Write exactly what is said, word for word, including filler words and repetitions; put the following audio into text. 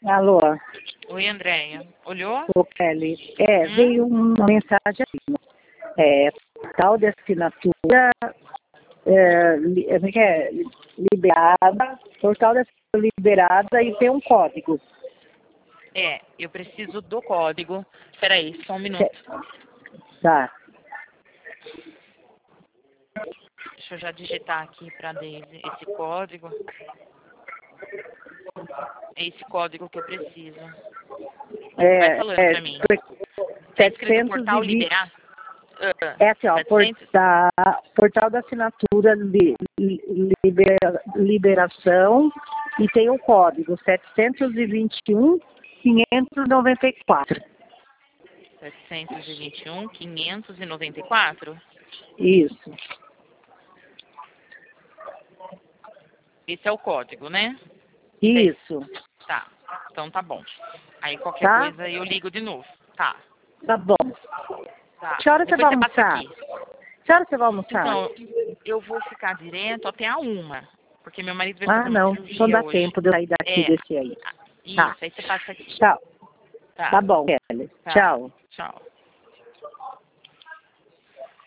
Alô? Oi, Andréia. Olhou? Ô, Kelly. É, Hum? veio uma mensagem assim. É, tal de assinatura é, li- é, como é que é? Liberada, portal de assinatura liberada e tem um código. É, eu preciso do código. Peraí, só um minuto. Tá. Deixa eu já digitar aqui para Daisy esse código. É esse código que eu preciso. Vai É, falando é, para mim. Tá escrito portal setecentos e vinte. liberar? Ah, É assim, ó, setecentos? portal, portal da assinatura li, li- libera- liberação e tem um código setecentos e vinte e um, quinhentos e noventa e quatro. setecentos e vinte e um, quinhentos e noventa e quatro? Isso. Esse é o código, né? Isso. Tá. Então tá bom. Aí qualquer Tá? coisa eu ligo de novo. Tá. Tá bom. Tá. Que hora você Depois vai você passa almoçar? aqui. Que hora você vai almoçar? Então, eu vou ficar direto até a uma. Porque meu marido vai Ah, fazer uma não. Então cirurgia dá hoje. tempo de eu sair daqui É. desse aí. Isso, Tá. aí você passa aqui. Tchau. Tá. Tá bom, Kelly. Tá. Tchau. Tchau.